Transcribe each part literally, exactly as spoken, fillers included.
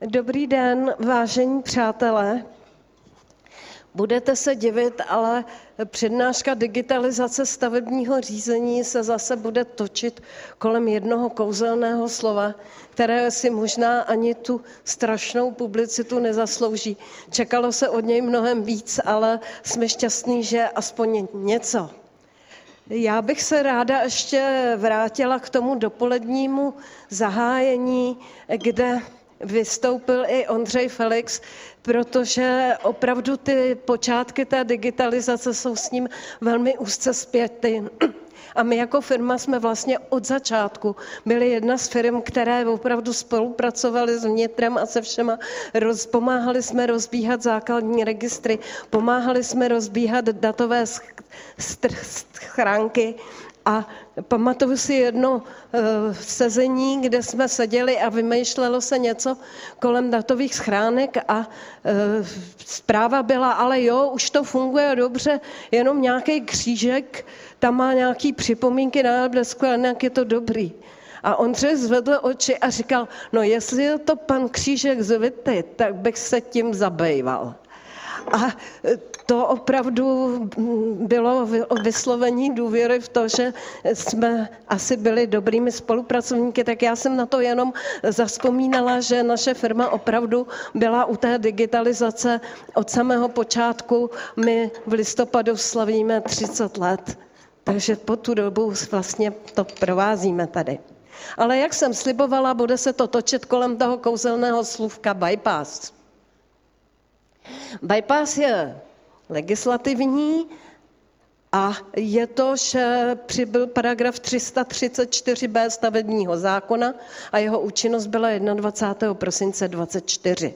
Dobrý den, vážení přátelé. Budete se divit, ale přednáška digitalizace stavebního řízení se zase bude točit kolem jednoho kouzelného slova, které si možná ani tu strašnou publicitu nezaslouží. Čekalo se od něj mnohem víc, ale jsme šťastní, že aspoň něco. Já bych se ráda ještě vrátila k tomu dopolednímu zahájení, kde vystoupil i Ondřej Felix, protože opravdu ty počátky té digitalizace jsou s ním velmi úzce spjaty. A my jako firma jsme vlastně od začátku byli jedna z firm, které opravdu spolupracovaly s vnitrem a se všema. Roz, pomáhali jsme rozbíhat základní registry, pomáhali jsme rozbíhat datové schránky. A pamatuju si jedno uh, sezení, kde jsme seděli a vymýšlelo se něco kolem datových schránek a uh, zpráva byla, ale jo, už to funguje dobře, jenom nějaký křížek, tam má nějaký připomínky na helpdesku, ale nějak je to dobrý. A Ondřej zvedl oči a říkal, no jestli je to pan Křížek zvitý, tak bych se tím zabýval. A to opravdu bylo vyslovení důvěry v to, že jsme asi byli dobrými spolupracovníky, tak já jsem na to jenom zavzpomínala, že naše firma opravdu byla u té digitalizace od samého počátku. My v listopadu slavíme třicet let, takže po tu dobu vlastně to provázíme tady. Ale jak jsem slibovala, bude se to točit kolem toho kouzelného slůvka bypass. Bypass je legislativní a je to, že přibyl paragraf tři sta třicet čtyři bé stavebního zákona a jeho účinnost byla dvacátého prvního prosince dvacet čtyři.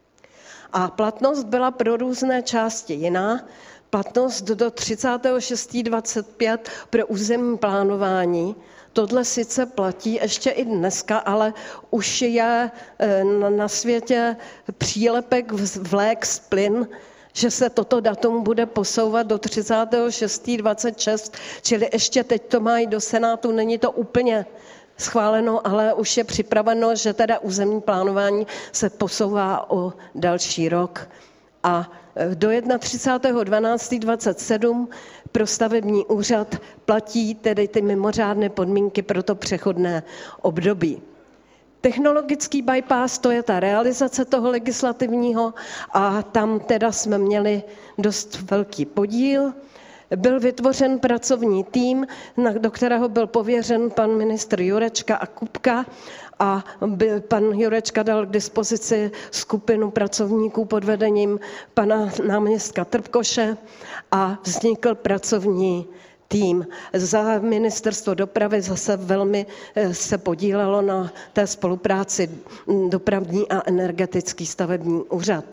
A platnost byla pro různé části jiná. Platnost do třicátého šestého dvacet pět pro územní plánování. Tohle sice platí ještě i dneska, ale už je na světě přílepek v Lex Plyn, že se toto datum bude posouvat do třicátého šestého dvacet šest, čili ještě teď to mají do Senátu, není to úplně schváleno, ale už je připraveno, že teda územní plánování se posouvá o další rok. A do třicátého prvního dvanáctého dvacet sedm pro stavební úřad platí tedy ty mimořádné podmínky pro to přechodné období. Technologický bypass, to je ta realizace toho legislativního a tam teda jsme měli dost velký podíl. Byl vytvořen pracovní tým, do kterého byl pověřen pan ministr Jurečka a Kupka a pan Jurečka dal k dispozici skupinu pracovníků pod vedením pana náměstka Trpkoše a vznikl pracovní tým. Za ministerstvo dopravy zase velmi se podílelo na té spolupráci dopravní a energetický stavební úřad.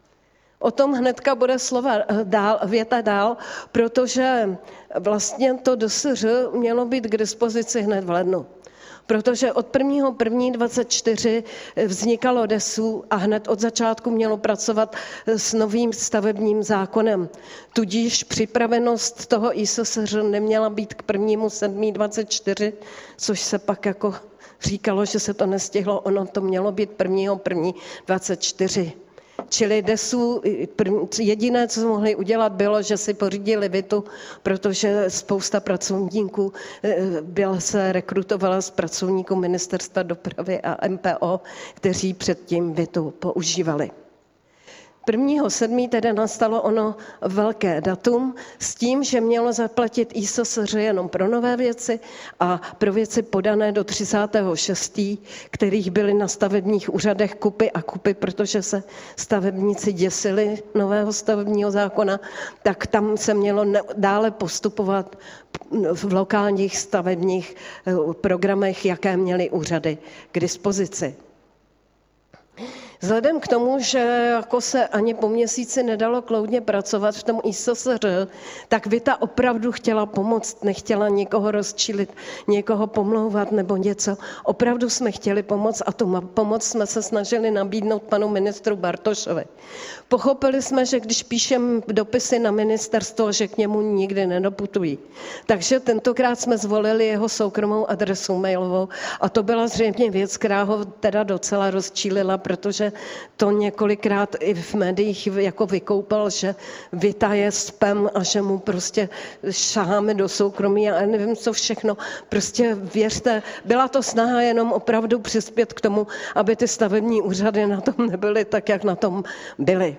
O tom hnedka bude slova dál, věta dál, protože vlastně to D S R mělo být k dispozici hned v lednu. Protože od prvního prvního dvacet čtyři vznikalo D E S U a hned od začátku mělo pracovat s novým stavebním zákonem. Tudíž připravenost toho I S S R neměla být k prvnímu sedmého dvacet čtyři, což se pak jako říkalo, že se to nestihlo, ono to mělo být prvního prvního dvacet čtyři. Čili D E S U jediné, co mohli udělat, bylo, že si pořídili Vitu, protože spousta pracovníků byla, se rekrutovala z pracovníků ministerstva dopravy a M P O, kteří předtím Vitu používali. prvního sedmého tedy nastalo ono velké datum s tím, že mělo zaplatit I S S R jenom pro nové věci a pro věci podané do třicátého šestého kterých byly na stavebních úřadech kupy a kupy, protože se stavebníci děsili nového stavebního zákona, tak tam se mělo dále postupovat v lokálních stavebních programech, jaké měly úřady k dispozici. Vzhledem k tomu, že jako se ani po měsíci nedalo kloudně pracovat v tom I S S R, tak Vita opravdu chtěla pomoct, nechtěla někoho rozčilit, někoho pomlouvat nebo něco. Opravdu jsme chtěli pomoct a tu pomoc jsme se snažili nabídnout panu ministru Bartošovi. Pochopili jsme, že když píšem dopisy na ministerstvo, že k němu nikdy nedoputují. Takže tentokrát jsme zvolili jeho soukromou adresu mailovou a to byla zřejmě věc, která ho teda docela rozčílila, protože že to několikrát i v médiích jako vykoupal, že Vita je spam a že mu prostě šaháme do soukromí a nevím co všechno. Prostě věřte, byla to snaha jenom opravdu přispět k tomu, aby ty stavební úřady na tom nebyly tak, jak na tom byly.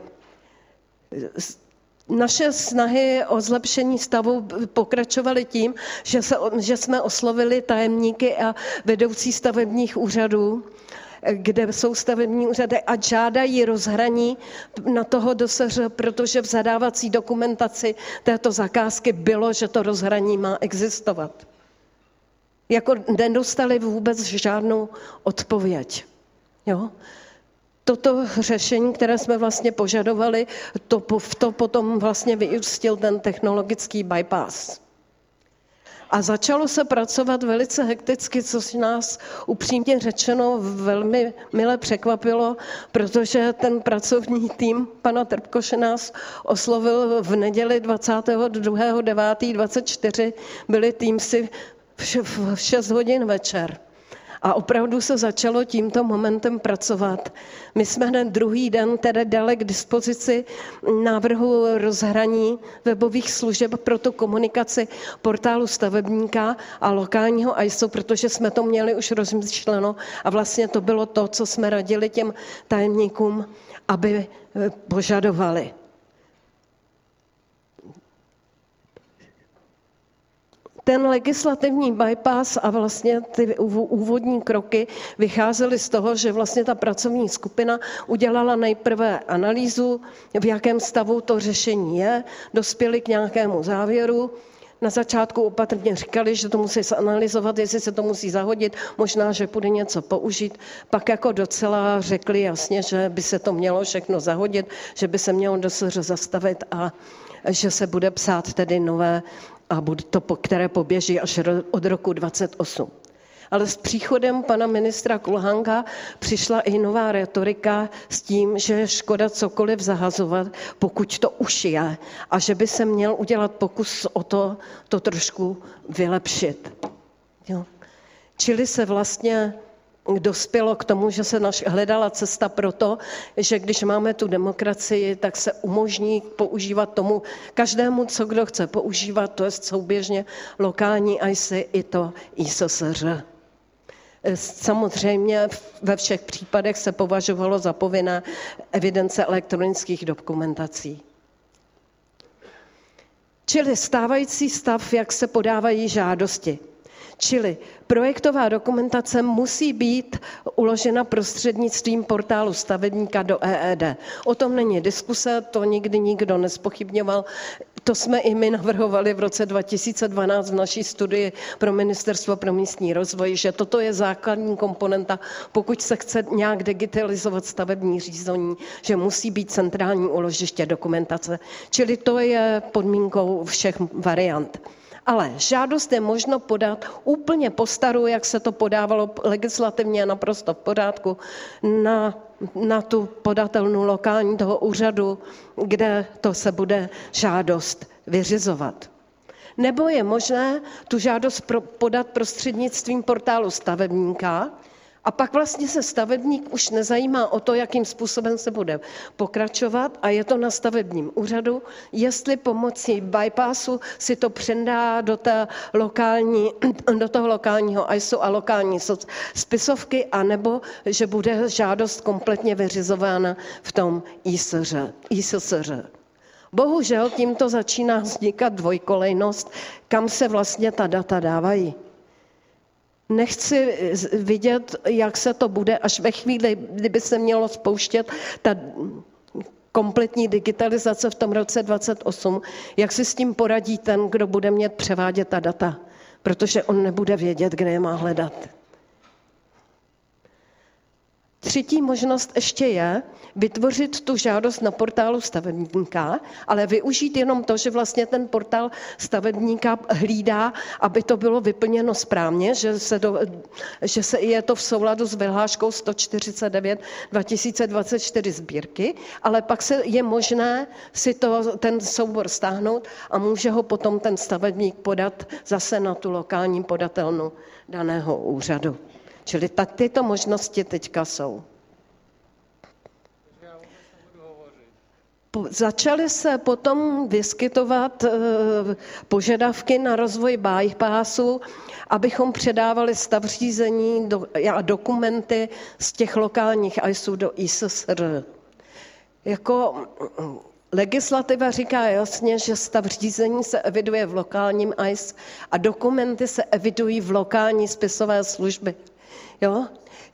Naše snahy o zlepšení stavu pokračovaly tím, že, se, že jsme oslovili tajemníky a vedoucí stavebních úřadů, kde jsou stavební úřady a žádají rozhraní na toho D S R, protože v zadávací dokumentaci této zakázky bylo, že to rozhraní má existovat. Jako nedostali vůbec žádnou odpověď. Jo? Toto řešení, které jsme vlastně požadovali, to, to potom vlastně vyústil ten technologický bypass. A začalo se pracovat velice hekticky, což nás upřímně řečeno velmi mile překvapilo, protože ten pracovní tým pana Trpkoše nás oslovil v neděli dvacátého druhého devátého dvacet čtyři, byli týmsi v šest hodin večer. A opravdu se začalo tímto momentem pracovat. My jsme hned druhý den tedy dali k dispozici návrhu rozhraní webových služeb pro tu komunikaci portálu stavebníka a lokálního I S O, protože jsme to měli už rozmyšleno a vlastně to bylo to, co jsme radili těm tajemníkům, aby požadovali. Ten legislativní bypass a vlastně ty úvodní kroky vycházely z toho, že vlastně ta pracovní skupina udělala nejprve analýzu, v jakém stavu to řešení je, dospěli k nějakému závěru. Na začátku opatrně říkali, že to musí zanalyzovat, jestli se to musí zahodit, možná, že půjde něco použít. Pak jako docela řekli jasně, že by se to mělo všechno zahodit, že by se mělo D S R zastavit a že se bude psát tedy nové a bude to, které poběží až od roku dvacet osm. Ale s příchodem pana ministra Kulhánka přišla i nová retorika s tím, že je škoda cokoliv zahazovat, pokud to už je, a že by se měl udělat pokus o to, to trošku vylepšit. Jo. Čili se vlastně dospělo k tomu, že se naš, hledala cesta pro to, že když máme tu demokracii, tak se umožní používat tomu každému, co kdo chce používat, to je souběžně lokální I S I i to I S S R. Samozřejmě ve všech případech se považovalo za povinné evidence elektronických dokumentací. Čili stávající stav, jak se podávají žádosti. Čili projektová dokumentace musí být uložena prostřednictvím portálu stavebníka do E E D. O tom není diskuse, to nikdy nikdo nezpochybňoval. To jsme i my navrhovali v roce dva tisíce dvanáct v naší studii pro Ministerstvo pro místní rozvoj, že toto je základní komponenta, pokud se chce nějak digitalizovat stavební řízení, že musí být centrální úložiště dokumentace. Čili to je podmínkou všech variant. Ale žádost je možno podat úplně po staru, jak se to podávalo legislativně naprosto v pořádku, na, na tu podatelnu lokální toho úřadu, kde to se bude žádost vyřizovat. Nebo je možné tu žádost pro, podat prostřednictvím portálu stavebníka, a pak vlastně se stavebník už nezajímá o to, jakým způsobem se bude pokračovat a je to na stavebním úřadu, jestli pomocí bypassu si to přendá do, té lokální, do toho lokálního I S O a lokální spisovky, anebo že bude žádost kompletně vyřizována v tom I S S R. Bohužel tímto začíná vznikat dvojkolejnost, kam se vlastně ta data dávají. Nechci vidět, jak se to bude až ve chvíli, kdyby se mělo spouštět ta kompletní digitalizace v tom roce dvacet osm, jak si s tím poradí ten, kdo bude mít převádět ta data, protože on nebude vědět, kde je má hledat. Třetí možnost ještě je vytvořit tu žádost na portálu stavebníka, ale využít jenom to, že vlastně ten portál stavebníka hlídá, aby to bylo vyplněno správně, že, se do, že se je to v souladu s vyhláškou sto čtyřicet devět dva tisíce dvacet čtyři sbírky, ale pak se je možné si to, ten soubor stáhnout a může ho potom ten stavebník podat zase na tu lokální podatelnu daného úřadu. Čili tak tyto možnosti teďka jsou. Začaly se potom vyskytovat požadavky na rozvoj bypassu, abychom předávali stav řízení a dokumenty z těch lokálních I Sů do I S S R. Jako legislativa říká jasně, že stav řízení se eviduje v lokálním I S a dokumenty se evidují v lokální spisové službě. Jo?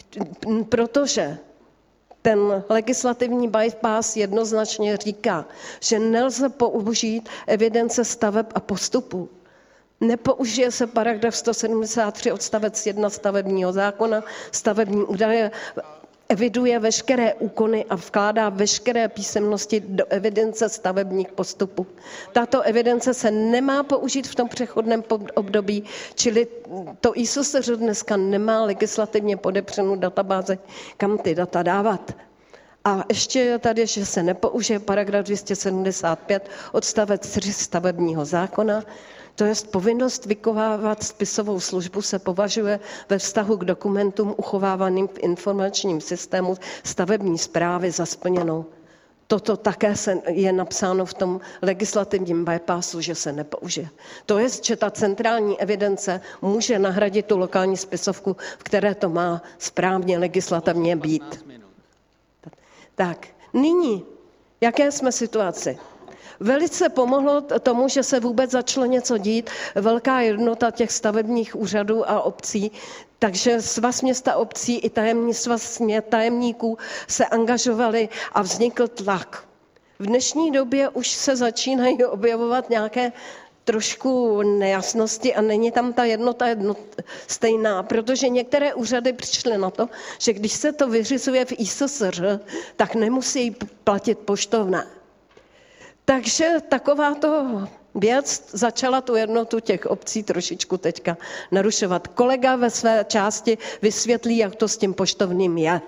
Protože ten legislativní bypass jednoznačně říká, že nelze použít evidence staveb a postupů. Nepoužije se paragraf sto sedmdesát tři odstavec jedna stavebního zákona, stavební údaje eviduje veškeré úkony a vkládá veškeré písemnosti do evidence stavebních postupů. Tato evidence se nemá použít v tom přechodném období, čili to I S S R dneska nemá legislativně podepřenou databázi, kam ty data dávat. A ještě je tady, že se nepoužije paragraf dvě stě sedmdesát pět odstavec tři stavebního zákona, to je povinnost vykonávat spisovou službu se považuje ve vztahu k dokumentům uchovávaným v informačním systému stavební správy za splněnou. Toto také se je napsáno v tom legislativním bypassu, že se nepoužije. To je, že ta centrální evidence může nahradit tu lokální spisovku, v které to má správně legislativně být. Tak, nyní, jaké jsme situaci? Velice pomohlo tomu, že se vůbec začalo něco dít, velká jednota těch stavebních úřadů a obcí, takže Svaz měst a obcí i tajemní svaz tajemníků se angažovali a vznikl tlak. V dnešní době už se začínají objevovat nějaké trošku nejasnosti a není tam ta jednota jednot stejná, protože některé úřady přišly na to, že když se to vyřizuje v I S S R, tak nemusí platit poštovné. Takže takováto věc začala tu jednotu těch obcí trošičku teďka narušovat. Kolega ve své části vysvětlí, jak to s tím poštovným je.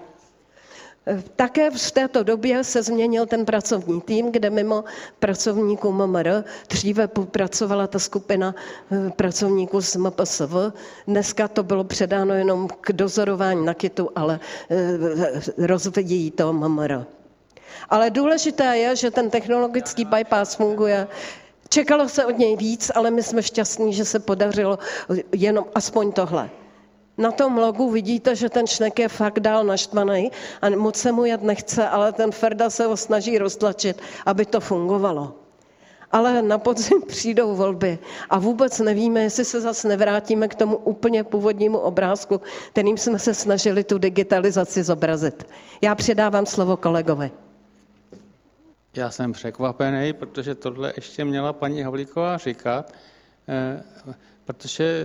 Také v této době se změnil ten pracovní tým, kde mimo pracovníků M M R dříve pracovala ta skupina pracovníků z M P S V. Dneska to bylo předáno jenom k dozorování NAKITu, ale rozvíjí to M M R. Ale důležité je, že ten technologický bypass funguje. Čekalo se od něj víc, ale my jsme šťastní, že se podařilo jenom aspoň tohle. Na tom logu vidíte, že ten Šnek je fakt dál naštvaný a moc se mu jet nechce, ale ten Ferda se ho snaží roztlačit, aby to fungovalo. Ale na podzim přijdou volby a vůbec nevíme, jestli se zase nevrátíme k tomu úplně původnímu obrázku, kterým jsme se snažili tu digitalizaci zobrazit. Já předávám slovo kolegovi. Já jsem překvapený, protože tohle ještě měla paní Havlíková říkat, eh, protože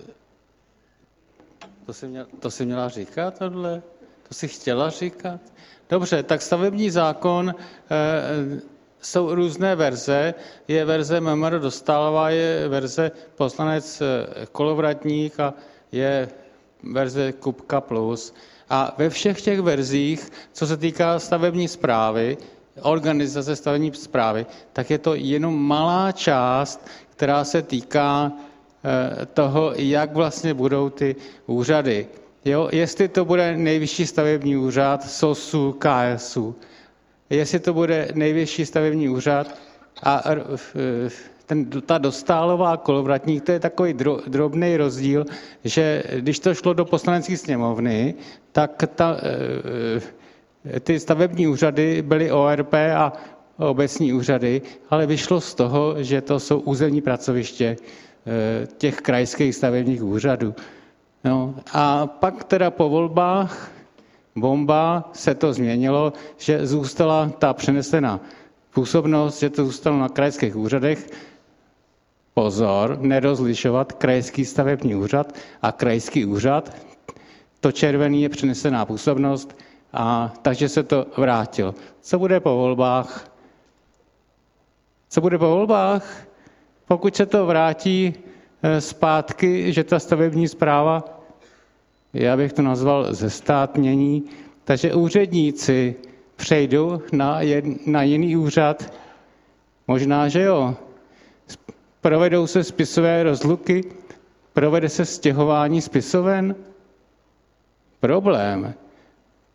to si, měla, to si měla říkat tohle, to si chtěla říkat. Dobře, tak stavební zákon, eh, jsou různé verze, je verze M M R Dostálová, je verze poslanec Kolovratník a je verze Kupka plus. A ve všech těch verzích, co se týká stavební správy, organizace stavební správy, tak je to jenom malá část, která se týká toho, jak vlastně budou ty úřady. Jo? Jestli to bude nejvyšší stavební úřad, SOSu, K Su, jestli to bude nejvyšší stavební úřad a ten, ta Dostálová Kolovratník, to je takový dro, drobný rozdíl, že když to šlo do poslanecké sněmovny, tak ta, ty stavební úřady byly O R P a obecní úřady, ale vyšlo z toho, že to jsou územní pracoviště těch krajských stavebních úřadů. No, a pak teda po volbách bomba se to změnilo, že zůstala ta přenesená působnost, že to zůstalo na krajských úřadech. Pozor, nerozlišovat krajský stavební úřad a krajský úřad. To červený je přenesená působnost, a takže se to vrátilo. Co bude po volbách? Co bude po volbách? Pokud se to vrátí zpátky, že ta stavební správa, já bych to nazval zestátnění, takže úředníci přejdou na, jed, na jiný úřad, možná, že jo. Provedou se spisové rozluky, provede se stěhování spisoven. Problém.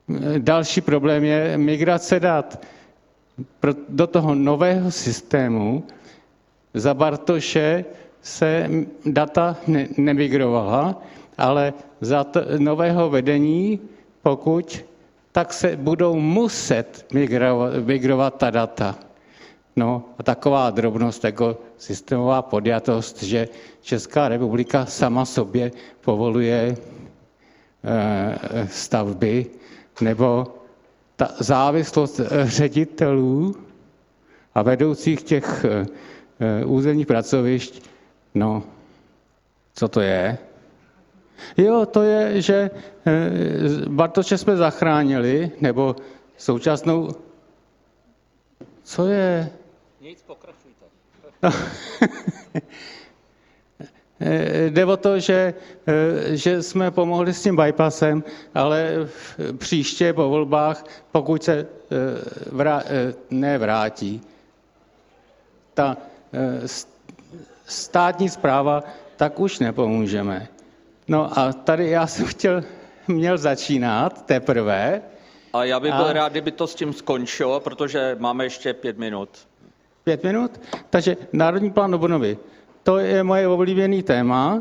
další problém je migrace dat do toho nového systému. Za Bartoše se data ne- nemigrovala, ale za t- nového vedení, pokud, tak se budou muset migrovat, migrovat ta data. No a taková drobnost jako systémová podjatost, že Česká republika sama sobě povoluje e, stavby, nebo ta závislost ředitelů a vedoucích těch e, územních pracovišť, no, co to je? Jo, to je, že e, Bartoše jsme zachránili, nebo současnou... Co je? Nic, pokračujte. No. Jde o to, že, že jsme pomohli s tím bypassem, ale příště po volbách, pokud se vrá, nevrátí ta státní správa, tak už nepomůžeme. No a tady já jsem chtěl, měl začínat teprve. A já bych byl a... rád, kdyby to s tím skončilo, protože máme ještě pět minut. Pět minut? Takže Národní plán obnovy. To je moje oblíbený téma.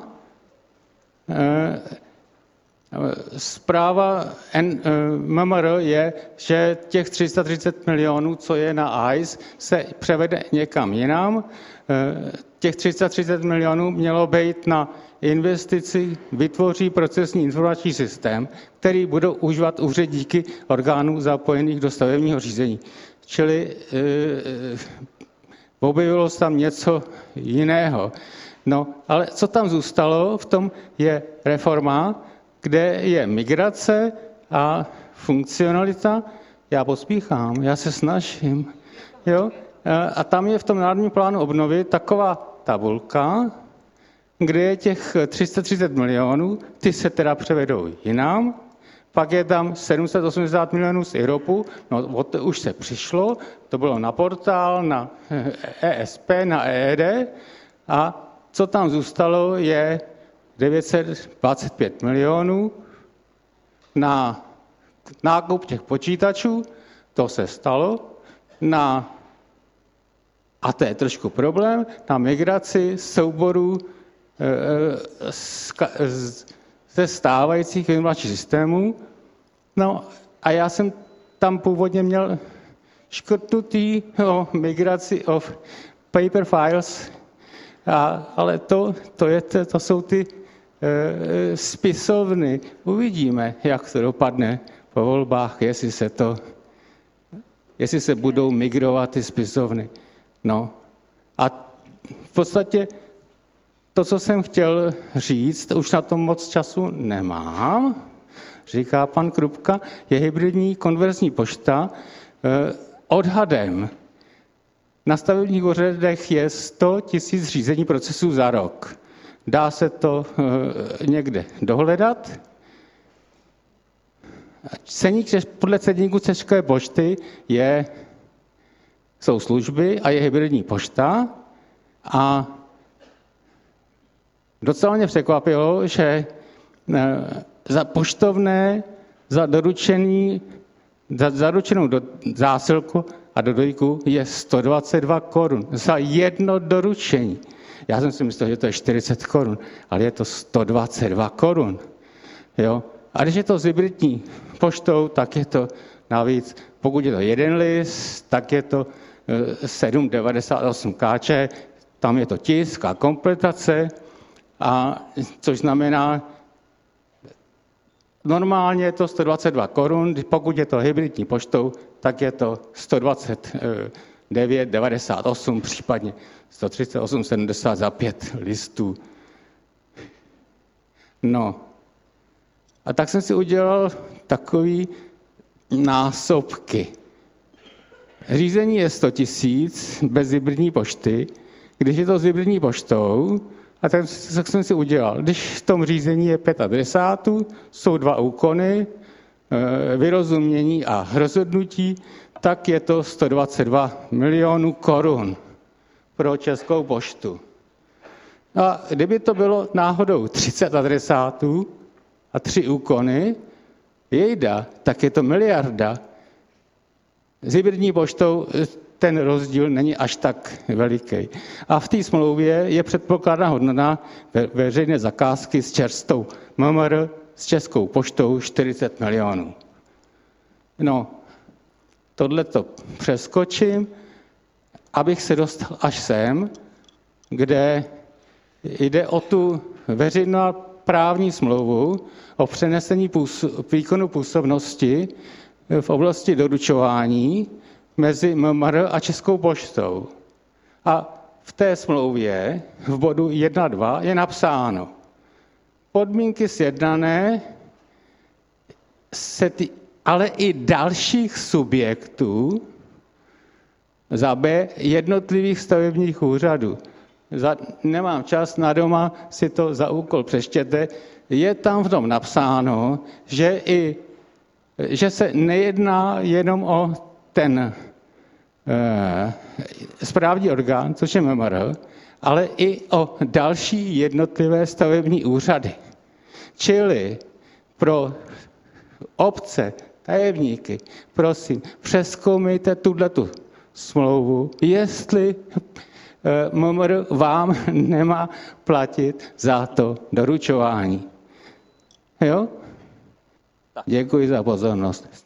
Zpráva M M R je, že těch tři sta třicet milionů, co je na I C E, se převede někam jinam. Těch tři sta třicet milionů mělo být na investici vytvoří procesní informační systém, který budou užívat úředníky orgánů zapojených do stavebního řízení. Čili e, objevilo se tam něco jiného. No, ale co tam zůstalo, v tom je reforma, kde je migrace a funkcionalita. Já pospíchám, já se snažím. Jo? A tam je v tom Národním plánu obnovy taková tabulka, kde je těch tři sta třicet milionů, ty se teda převedou jinam, pak je tam sedm set osmdesát milionů z I R O P u, no o to už se přišlo, to bylo na portál, na E S P, na E E D a co tam zůstalo je devět set dvacet pět milionů na nákup těch počítačů, to se stalo, na, a to je trošku problém, na migraci souborů ze stávajících informačních systémů. No a já jsem tam původně měl škrtnutý o migraci of paper files, a, ale to, to, je, to jsou ty e, spisovny. Uvidíme, jak to dopadne po volbách, jestli se to, jestli se budou migrovat ty spisovny. No a v podstatě to, co jsem chtěl říct, už na tom moc času nemám, říká pan Krupka, je hybridní konverzní pošta. Odhadem na stavebních úřadech je sto tisíc řízení procesů za rok. Dá se to někde dohledat. Ceník, podle ceníku České pošty je, jsou služby a je hybridní pošta a docela mě překvapilo, že za poštovné, za, doručený, za zaručenou do, zásilku a do dojku je sto dvacet dva korun za jedno doručení. Já jsem si myslel, že to je čtyřicet korun, ale je to sto dvacet dva korun. Jo? A když je to s hybridní poštou, tak je to navíc, pokud je to jeden list, tak je to sedm devadesát osm ká, tam je to tisk a kompletace, a což znamená, normálně je to sto dvacet dva korun, pokud je to hybridní poštou, tak je to sto dvacet devět devadesát osm, případně sto třicet osm sedmdesát za pět listů. No, a tak jsem si udělal takový násobky. Řízení je sto tisíc bez hybridní pošty, když je to s hybridní poštou, a tak jsem si udělal. Když v tom řízení je pět adresátů, jsou dva úkony, vyrozumění a rozhodnutí, tak je to sto dvacet dva milionů korun pro Českou poštu. A kdyby to bylo náhodou třicet adresátů a tři úkony, jejda, tak je to miliarda. S hybridní poštou ten rozdíl není až tak veliký. A v té smlouvě je předpokládaná hodnota ve, veřejné zakázky s čerstou M M R, s Českou poštou čtyřicet milionů. No, tohleto přeskočím, abych se dostal až sem, kde jde o tu veřejnoprávní smlouvu o přenesení působ, výkonu působnosti v oblasti doručování mezi M M R a Českou poštou. A v té smlouvě v bodu jedna a dva je napsáno, podmínky sjednané se ty, ale i dalších subjektů za B jednotlivých stavebních úřadů. Za, nemám čas, na doma si to za úkol přečtěte. Je tam v tom napsáno, že, i, že se nejedná jenom o ten eh, správní orgán, což je M M R, ale i o další jednotlivé stavební úřady. Čili pro obce, tajemníky, prosím, přezkoumejte tuhletu smlouvu, jestli M M R vám nemá platit za to doručování. Jo? Děkuji za pozornost.